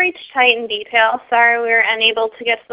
reach Titan Detail. Sorry we were unable to get to